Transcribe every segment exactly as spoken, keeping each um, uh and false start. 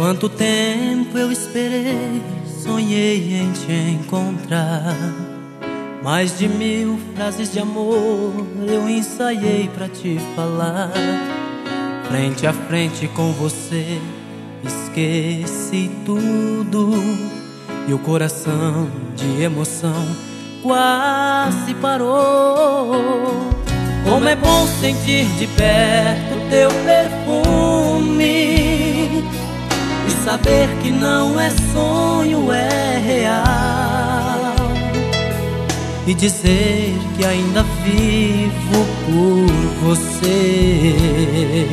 Quanto tempo eu esperei, sonhei em te encontrar. Mais de mil frases de amor eu ensaiei pra te falar. Frente a frente com você, esqueci tudo. E o coração de emoção quase parou. Como é bom sentir de perto teu perfume e saber que não é sonho, é real. E dizer que ainda vivo por você.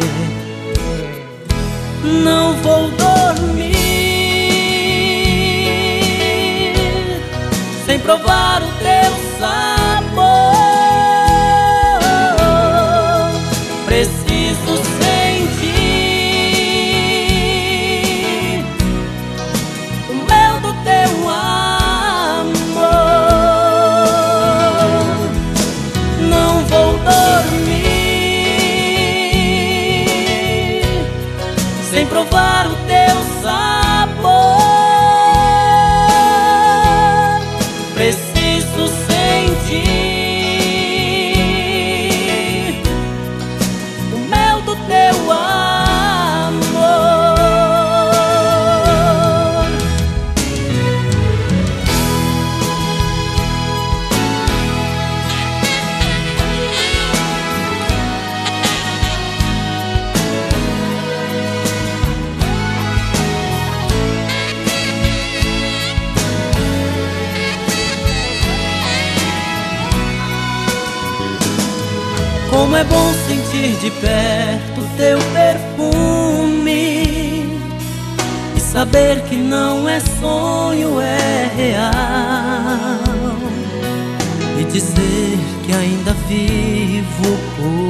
Não vou dormir sem provar o teu sabor. Preciso sentir o mel do teu amor. Não vou dormir sem provar o teu sabor. Preciso sentir o mel do teu amor. Como é bom sentir de perto teu perfume e saber que não é sonho, é real. E dizer que ainda vivo por